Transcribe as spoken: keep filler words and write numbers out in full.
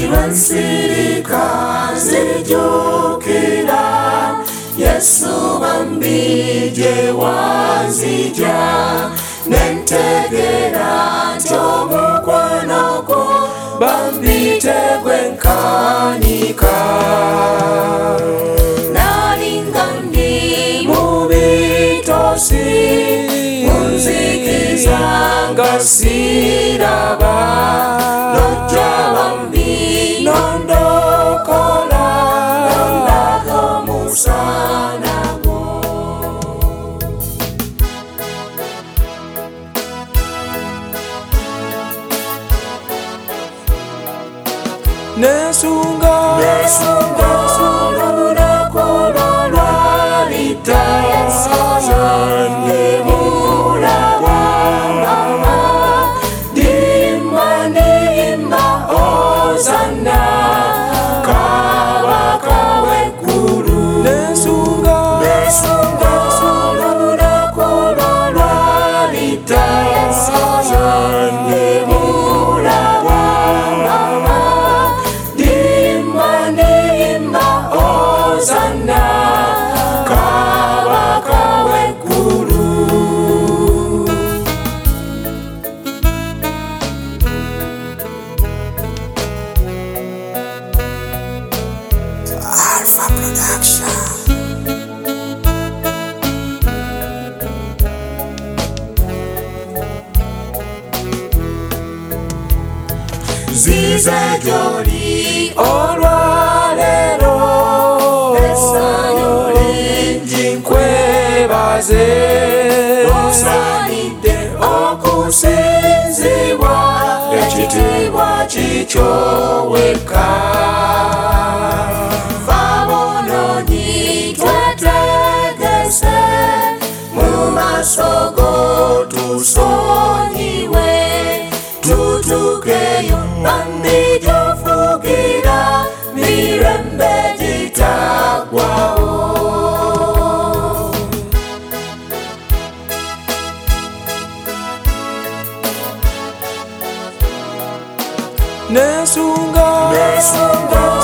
Nsirika nzijukira Yesu bambije wanzija nentegera ntomukwano gwo bambite gwenkanika nalinga ndi mubitosi munzikiza nga siraba lojja bambi nondokola nondaga musana gwo nesunga nesunga lunaku lwalita ndimulaba mama ndimba ndimba ozana kabaka w'eggulu nesunga nesunga lunaku lwalita ndimulaba mama ndimba ndimba ozana kabaka w'eggulu Alpha Production. Zize gy'oli olwaleero essanyu lingi nkwebaze osaanidde okusinzibwa ekitiibwa kikyo wekka fabonoonyi twetegese mu maaso go tusonyiwe tutukeyo bambi gyofugira mirembe gitagwawo nesunga nesunga